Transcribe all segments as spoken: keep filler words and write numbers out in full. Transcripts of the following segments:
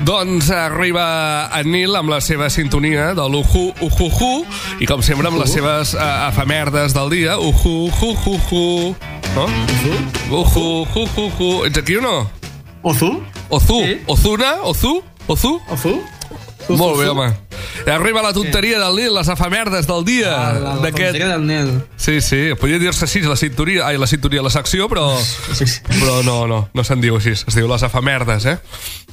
Doncs arriba en Nil amb la seva sintonia de l'uhu, uhuhu, i com sempre amb les seves uh, efemerdes del dia. Uhu, uhuhu. No? Uhu, uhuhu. Ets aquí o no? Ozu? Ozu? Sí. Ozuna? Ozu? Ozu? Ozu? Molt bé, home. Arriba la tonteria del Nil, les efemerdes del dia. Ah, la, la tonteria del Nil. Sí, sí, podria dir-se així, la cinturia, ai, la cinturia, la secció, però, sí, sí. però no, no, no se'n diu així, es diu les efemerdes, eh?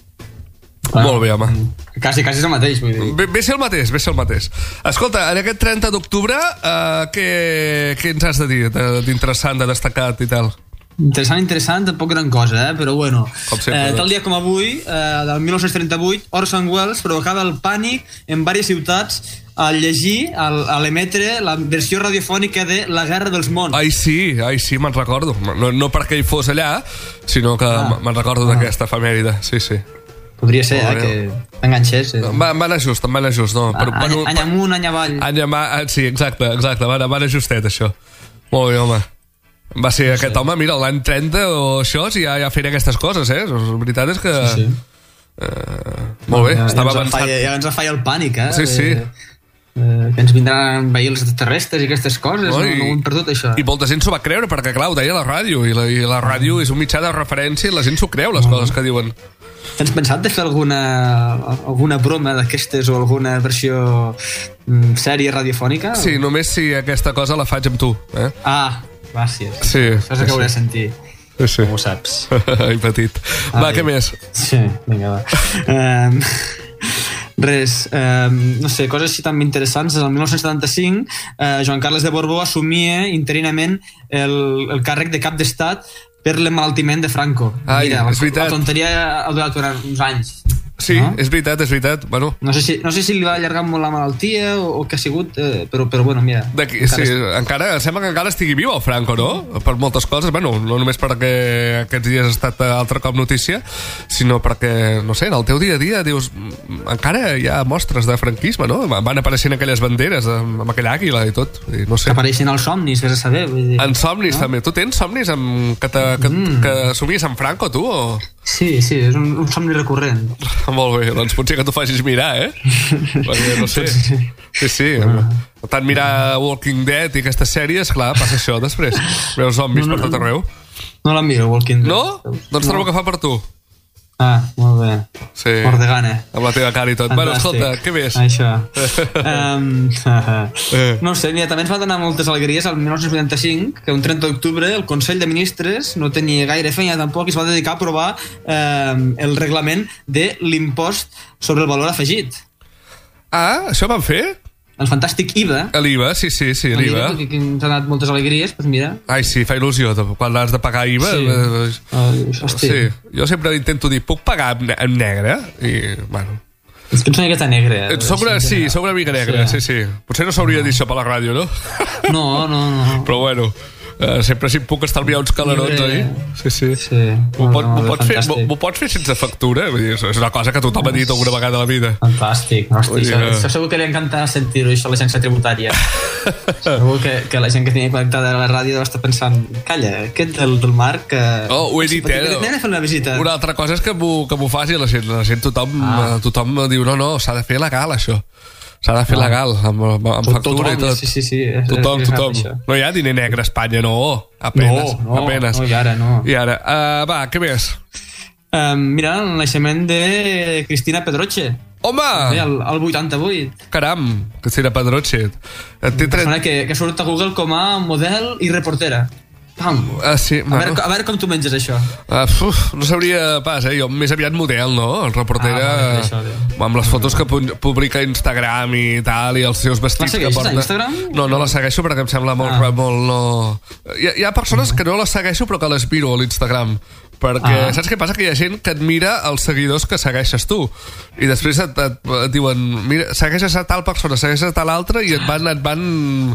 Ah, molt bé, home. Quasi, quasi és el mateix, vull dir. Ve, ve ser el mateix, ve ser el mateix. Escolta, en aquest trenta d'octubre, uh, què, què ens has de dir d'interessant, de destacat i tal? Interessant, interessant, tampoc gran cosa, eh? Però bueno, sempre, eh, tal doncs. dia com avui, eh, del dinou trenta-vuit, Orson Welles provocava el pànic en diverses ciutats al llegir, al, a l'emetre la versió radiofònica de La Guerra dels Mons. Ai, sí, ai, sí, me'n recordo. No, no perquè ell fos allà, sinó que ah. me'n recordo ah. d'aquesta efemèride, sí, sí. Podria ser, eh, que t'enganxés. Eh. Va, va anar just, em va anar just. No, però, any, bueno, any amunt, any avall. Any avall, sí, exacte, exacte, va anar, va anar justet, això. Molt bé, home. Va ser no aquest sé. Home, mira, l'any trenta o això, si ja, ja feia aquestes coses, eh? La veritat és que... Sí, sí. Uh, molt bé, ja, estava ja avançat. Ja ens feia el pànic, eh? Sí, sí. Eh, que ens vindran veir els extraterrestres i aquestes coses, no, i, no ho hem perdut, això. I molta gent s'ho va creure, perquè, clar, ho deia la ràdio, i la, i la ràdio és un mitjà de referència i la gent s'ho creu, les uh-huh. coses que diuen. Tens pensat de fer alguna, alguna broma d'aquestes o alguna versió mm, sèrie radiofònica? Sí, o? Només si aquesta cosa la faig amb tu, eh? Ah, gràcies. Sí. Això és el que sí. hauré de sentir. Sí, sí. Com ho saps. Ai, petit. Ai. Va, què més? Sí, vinga, va. um, res, um, no sé, coses així tan interessants. El dinou setanta-cinc, uh, Joan Carles de Borbó assumia interinament el, el càrrec de cap d'estat per l'emmalaltiment de Franco. Ai, Mira, és veritat. La tonteria ha durat durant uns anys. Sí, no? és veritat, és veritat. Bueno. No sé si, no sé si li va allargar molt la malaltia o, o què ha sigut, eh, però, però bueno, mira. Encara, sí, est... encara, sembla que encara estigui viu el Franco, no? Per moltes coses, bueno, no només perquè aquests dies ha estat altre cop notícia, sinó perquè, no sé, en el teu dia a dia dius, encara hi ha mostres de franquisme, no? Van apareixent aquelles banderes amb, amb aquella àguila i tot, i no sé. Apareixen els somnis, vés a saber. Vull dir. En somnis, no? També. Tu tens somnis amb, que, te, que, mm. que somies amb Franco, tu, o...? Sí, sí, és un, un somni recurrent. Molt bé, doncs potser que t'ho facis mirar, eh? Perquè, no sé. Sí, sí. Ah. Tant mirar Walking Dead i aquestes sèries, clar, passa això després. Veus zombis no, no, per tot arreu. No la miro, Walking Dead. No? Doncs trobo que fa per tu. Ah, molt bé. Sí. Mort de gana. Amb la teva cara i tot. Fantàstic. Bueno, escolta, què més? Això. um, no sé, mira, també ens va donar moltes alegries el dinou vuitanta-cinc, que un trenta d'octubre el Consell de Ministres no tenia gaire feina tampoc i es va dedicar a aprovar um, el reglament de l'impost sobre el valor afegit. Ah, això van fer? El fantàstic I V A. L'I V A, sí, sí, sí, l'I V A. Que, que ens ha donat moltes alegries, doncs mira. Ai, sí, fa il·lusió, quan has de pagar I V A. Sí, eh, uh, sí. Jo sempre intento dir, puc pagar en negre? I, bueno... És que no sé que està negre. Eh? Soc una, sí, soc una mica negre, sí, sí. sí. Potser no s'hauria de dir això per la ràdio, no? No, no, no. Però bueno... Uh, sempre si em puc estalviar uns calarons ahí. Sí, sí, sí. M'ho pot, no, pots, fer, pots fer sense factura? Vull dir, és una cosa que tothom ha dit alguna vegada a la vida. Fantàstic. Hosti, això, que... això segur que li encanta sentir-ho, això a l'agència tributària. Segur que, que la gent que tenia connectada a la ràdio deu estar pensant, calla, aquest del, del Marc que... Oh, ho he dit, eh? Anem a fer una visita. Una altra cosa és que m'ho faci la gent. La gent tothom, ah. tothom diu, no, no, s'ha de fer legal, això. S'ha de fer ah. legal, amb, amb factura tothom, i tot. Sí, sí, sí. Tothom, tothom. No hi ha diner negre a Espanya, no. Apenes, no, no, apenes. No, i ara no. I ara, uh, va, què més? Um, mira, el naixement de Cristina Pedroche. Home! El, el vuitanta-vuit. Caram, Cristina Pedroche. Una persona que, que surt a Google com a model i reportera. Pam. Ah, sí, a, veure, a veure com tu menges això. Uh, uf, no sabria pas, eh? Jo més aviat model, no? El reportera ah, això, amb les fotos que publica a Instagram i tal, i els seus vestits que porta. La segueixes a Instagram? No, no la segueixo perquè em sembla molt... Ah. molt no... hi, ha, hi ha persones que no la segueixo però que les miro a l'Instagram. Perquè ah. saps què passa? Que hi ha gent que admira els seguidors que segueixes tu i després et, et, et diuen mira, segueixes a tal persona, segueixes a tal altra i et van, et van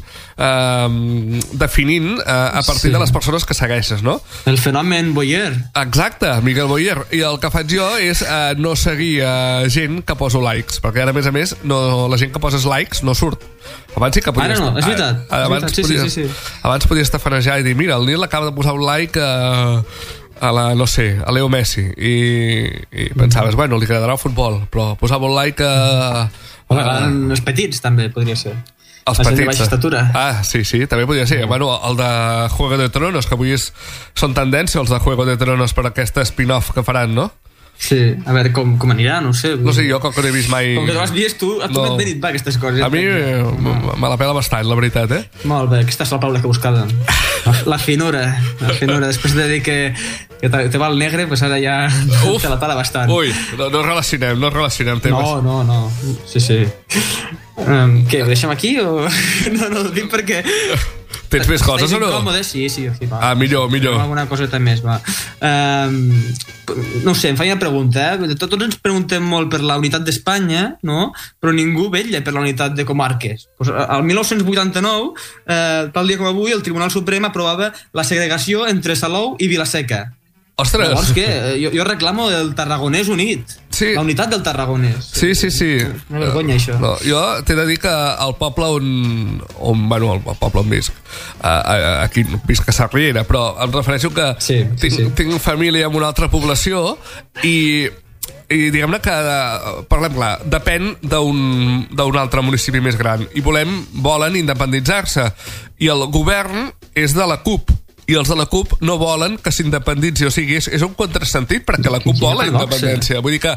eh, definint eh, a partir sí. de les persones que segueixes, no? El fenomen Boyer. Exacte, Miguel Boyer. I el que faig jo és eh, no seguir eh, gent que poso likes, perquè ara a més a més no, la gent que poses likes no surt. Abans sí que podies... Ara no, és veritat. Abans, és veritat. Sí, podies, sí, sí, sí. abans podies tafanejar i dir mira, el Nil acaba de posar un like a... a la, no sé, a Leo Messi i, i pensaves, bueno, li agradarà el futbol, però posava un like a... O m'agraden els petits, també, podria ser. Els la petits. de baixa estatura. Ah, sí, sí, també podria ser. Bueno, el de Juego de Tronos, que avui és, són tendència, els de Juego de Tronos per aquesta spin-off que faran, no? Sí, a veure com, com anirà, no ho sé. No sé, jo com que no he vist mai... Com que no l'has vist, tu, a tu no. no et va aquestes coses. A mi eh, me la pela bastant, la veritat, eh? Molt bé, aquesta és la paraula que buscàvem. La, la finura, la finura. Després de dir que, que te va el negre, pues ara ja Uf, te la pela bastant. Ui, no, no relacionem, no relacionem temes. No, no, no. Sí, sí. Um, què, ho deixem aquí o...? No, no, ho dic perquè... Tens més coses o no? Incòmode? Sí, sí, sí, va. Ah, millor, millor. Alguna coseta més, va. Um, no ho sé, em feia una pregunta, eh? Tots ens preguntem molt per la unitat d'Espanya, no? Però ningú vetlla per la unitat de comarques. Pues, al dinou vuitanta-nou, eh, tal dia com avui, el Tribunal Suprem aprovava la segregació entre Salou i Vila-seca. Ostres! Llavors, què? Jo, jo reclamo el Tarragonès unit. Sí. La unitat del Tarragonès. Sí, sí, sí. Una vergonya, això. No, jo t'he de dir que el poble on... on bueno, el poble on visc, aquí visc a Sarriera, però em refereixo que sí, sí, tinc, sí. tinc família en una altra població i... i diguem-ne que, parlem clar, depèn d'un d'un altre municipi més gran i volem, volen independitzar-se i el govern és de la CUP i els de la CUP no volen que s'independitzi, o sigui, és, és un contrasentit perquè la CUP vol la independència, vull dir que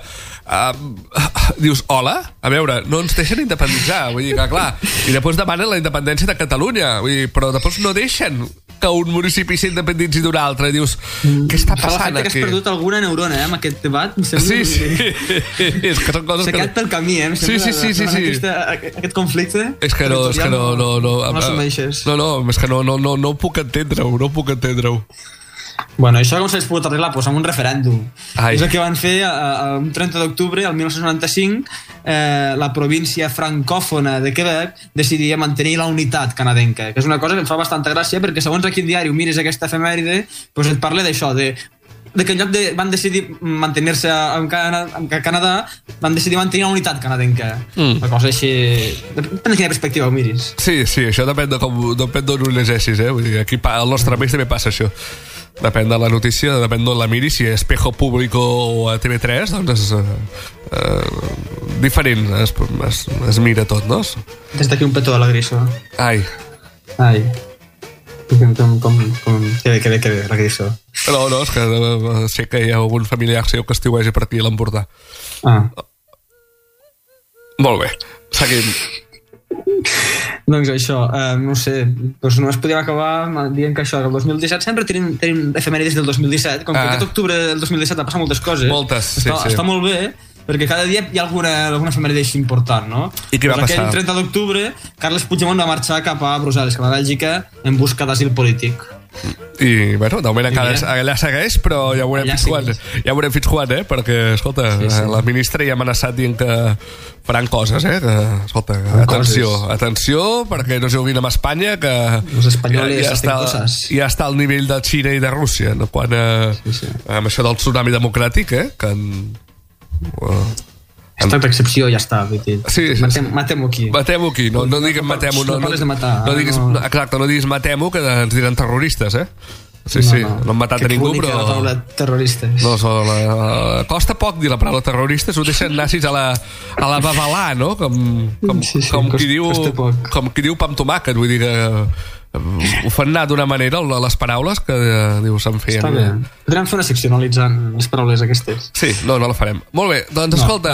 uh, dius, hola, a veure, no ens deixen independitzar, vull dir que clar, i després demanen la independència de Catalunya, vull dir, però després no deixen que un municipi s'independitzi d'un altre, i dius, què està passant aquí? Que has perdut alguna neurona, eh, amb aquest debat, sí, sí, és que són coses que... S'ha quedat pel camí, eh, sí, sí, sí, sí, sí. Aquesta, aquest conflicte és que no, és que no no, no, no, no, no, és que no, no, no, no puc entendre-ho, no puc entendre-ho. Bueno, això com s'hagués pogut arreglar? Pues amb un referèndum. Ai. És el que van fer el trenta d'octubre del dinou noranta-cinc, eh, la província francòfona de Quebec decidia mantenir la unitat canadenca, que és una cosa que em fa bastanta gràcia perquè segons a quin diari ho mires aquesta efemèride, pues et parla d'això, de de que en lloc de van decidir mantenir-se en, Cana, en Canadà, van decidir mantenir la unitat canadenca. Mm. Una cosa així... Depèn de quina perspectiva ho miris. Sí, sí, això depèn de com, depèn d'on ho llegeixis, eh? Vull dir, aquí al nostre país també passa això. Depèn de la notícia, depèn d'on la miris, si és Espejo Público o a T V tres, doncs és uh, uh, diferent, es, es, es mira tot, no? Des d'aquí un petó a la Griso. Ai. Ai. Com, com, com, com... Que bé, que bé, que bé, la Griso. No, no, és que uh, sé que hi ha algun familiar seu que estiuegi per aquí a l'Empordà. Ah. Molt bé, seguim. Doncs això, eh, no sé, doncs només podíem acabar dient que això, que el dos mil disset sempre tenim, tenim efemèrides del dos mil disset, com que ah. aquest octubre del dos mil disset ha passat moltes coses. Moltes, sí, està, sí. Està molt bé, perquè cada dia hi ha alguna, alguna efemèride així important, no? I què va pues passar? Aquell trenta d'octubre, Carles Puigdemont va marxar cap a Brussel·les, cap a Bèlgica, en busca d'asil polític. I, bueno, de moment encara allà segueix, però ja veurem fins quan, ja veurem fins quan, eh? Perquè, escolta, sí, sí. la ministra ja ha amenaçat dient que faran coses, eh? Que, escolta, faran atenció, coses. atenció, perquè no juguin amb Espanya, que els espanyols ja, ja, està, ja està al nivell de Xina i de Rússia, no? Quan, eh, sí, sí. amb això del tsunami democràtic, eh? Que en, uh, Esta excepció ja està, vull dir. Sí, sí, matem, matem-ho aquí. Matem-ho aquí, no, no diguem matem-ho. No, no, no, matar, no, diguis, no. Exacte, no diguis matem-ho, que ens diran terroristes, eh? Sí, no, sí, no, no han matat que a ningú, però... Que la paraula terroristes. No, so, la, la, costa poc dir la paraula terroristes, ho deixen nazis a la, a la babalà, no? Com, com, sí, sí, com, costa, qui diu, com qui diu pa amb tomàquet, vull dir que ho fan anar d'una manera les paraules que eh, diu se'n feien. Està bé. Podríem fer una secció analitzant les paraules aquestes. Sí, no, no la farem. Molt bé, doncs no, escolta,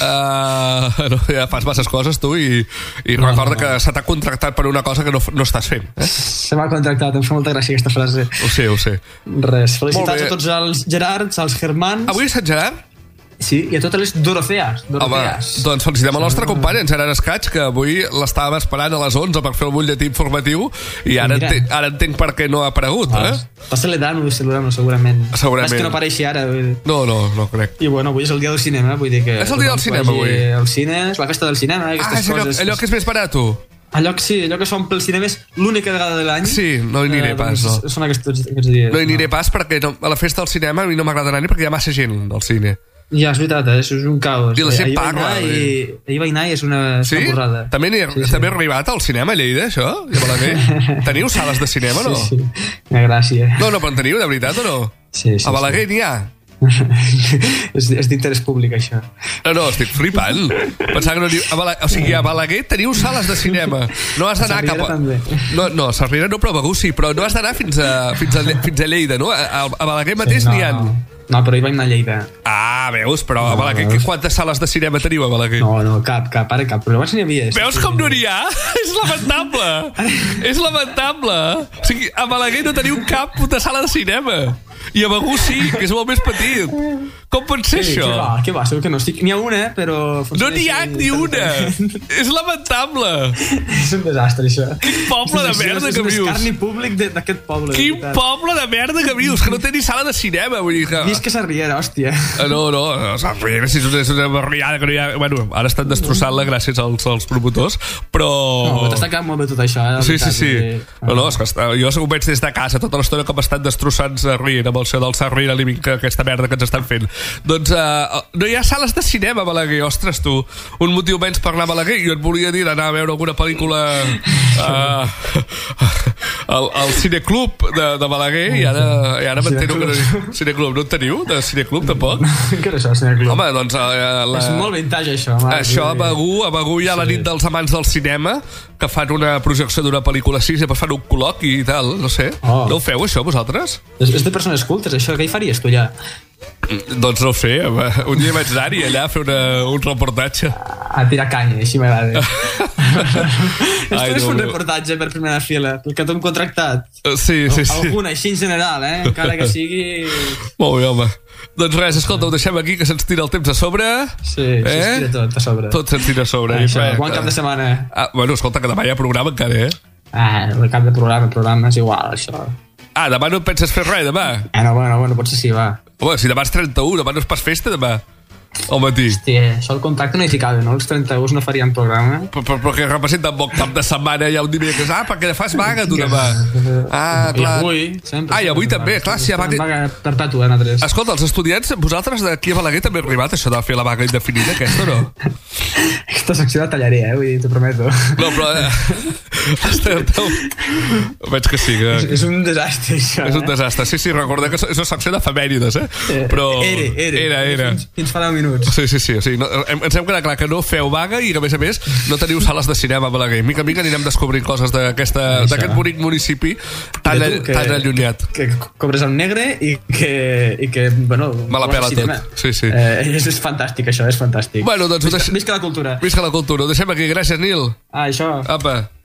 uh, no, ja fas masses coses tu i, i no, recorda no, no. que se t'ha contractat per una cosa que no, no estàs fent. Eh? Se m'ha contractat, em fa molta gràcia aquesta frase. Ho sé, ho sé. Res, felicitats a tots els Gerards, als Germans. Avui és Sant Gerard? Sí, i a totes les Dorotees. Home, doncs felicitem el nostre company, en Gerard Escaig, que avui l'estàvem esperant a les onze per fer el butlletí informatiu i ara, entenc, ara entenc per què no ha aparegut, ah, eh? Passa l'edat, saludem-lo, segurament. Segurament. És que no apareixi ara. Vull dir. No, no, no crec. I bueno, avui és el dia del cinema, vull dir que... És el dia del cinema, avui. El cine, és la festa del cinema, aquestes ah, és allò, coses. allò que és més barat, tu? Allò que sí, allò que s'omple el cinema és l'única vegada de l'any. Sí, no hi aniré eh, pas, no. Són aquests, aquests dies. No hi aniré no. pas perquè no, a la festa del cinema a mi no m'agrada anar-hi perquè hi ha massa gent del cine. Ja, és veritat, eh? És un caos. I la gent parla. I ahir va anar i és una, sí? una borrada. També, ha, sí, sí. també ha arribat al cinema a Lleida, això? Ja Teniu sales de cinema, no? Sí, sí. Una gràcia. No, no, però en teniu, de veritat, o no? Sí, sí, a Balaguer sí. n'hi ha. és és d'interès públic, això. No, no, estic flipant. Pensava que no... A Balaguer, o sigui, a Balaguer teniu sales de cinema. No has d'anar cap a... No, no, a Sarriera no, però a Begur sí, però no has d'anar fins a, fins a, fins a Lleida, no? A, a Balaguer mateix sí, no, n'hi ha. No. No, però hi vaig anar a Lleida. Ah, veus? Però a Balaguer, no, quantes sales de cinema teniu a Balaguer? No, no, cap, cap, ara cap. Però abans n'hi havia. Veus com no n'hi ha? És lamentable. És lamentable. O sigui, a Balaguer no teniu cap puta sala de cinema. I a Begur sí, que és molt més petit. Com pot ser sí, això? Què va, què va, segur que no estic... N'hi ha una, però... No n'hi ha ni una! És lamentable! És un desastre, això. Quin poble de merda que vius! És un escarni públic d'aquest poble. Quin poble de merda que vius, que no té ni sala de cinema, vull dir que... Visca Sarriera, hòstia. No, no, Sarriera, si és una barriada que no hi ha... Bueno, ara estan destrossant-la gràcies als, als promotors, però... No, però t'està quedant molt bé tot això, eh? Sí, sí, sí. No, no, és que està... jo ho veig des de casa tota l'estona com estan destrossant Sarriera amb el seu del Sarriera Living, que aquesta merda que ens estan fent. Doncs uh, no hi ha sales de cinema a Balaguer, ostres tu, un motiu menys per anar a Balaguer. Jo et volia dir d'anar a veure alguna pel·lícula uh, al, al Cineclub de, de Balaguer i ara, i ara m'entero que no... Cineclub, no en teniu? De Cineclub, tampoc? Què és això, Cineclub? Home, doncs... Uh, la... És molt vintage, això. Home. Això a Begur, a Begur hi ha sí. la nit dels amants del cinema, que fan una projecció d'una pel·lícula així, i després fan un col·loqui i tal, no sé. Oh. No ho feu, això, vosaltres? És, és de persones cultes, això. Què hi faries tu allà? Doncs no ho sé, un dia vaig anar-hi allà a fer una, un reportatge. A tirar canya, així m'agrada. Estàs no, un reportatge per primera fila, pel que t'hem contractat. Sí, sí, sí. Alguna, així en general, eh? Encara que sigui... Molt bé, home. Doncs res, escolta, ho deixem aquí, que se'ns tira el temps a sobre. Sí, eh? se'ns tira tot a sobre. Tot se'ns tira a sobre. Ah, això, bon cap de setmana. Ah, bueno, escolta, que demà hi ha programa encara, eh? Ah, el cap de programa, programa és igual, això. Ah, demà no et penses fer res, demà? Ah, no, bueno, bueno, potser sí, va. Home, si demà és trenta-u, demà no és pas festa, demà. Al matí. Hòstia, això el contacte no hi ficava, no? Els trenta-u no farien programa. Però, però, però que representa un bon cap de setmana, hi ha un dimecres. Ah, perquè fas vaga, tu, demà. Ah, clar. I avui, sempre. Ah, i avui també, clar, si hi ha vaga... vaga perpètua, nosaltres. Escolta, els estudiants, vosaltres d'aquí a Balaguer també heu arribat això de fer la vaga indefinida, aquesta, no? Aquesta secció la tallaré, eh? Vull dir, t'ho prometo. No, però... Eh, veig que sí, que... És, és un desastre, això, És un desastre, sí, sí, recordeu que és una secció d'efemèrides, eh? Però... Era, era. Era, era. Fins, fins fa deu minuts. Sí, sí, sí, o sigui, no, ens hem quedat clar que no feu vaga i que, a més a més, no teniu sales de cinema a Balaguer. Mica en mica anirem descobrint coses d'aquest bonic municipi tan, tu, que, tan allunyat. Que, que cobres el negre i que, i que bueno... Me la pela tot. Sí, sí. Eh, és, és fantàstic, això, és fantàstic. Bueno, doncs... Visca, visca la cultura. Visca la cultura. Ho deixem aquí. Gràcies, Nil. Ah, això. Apa.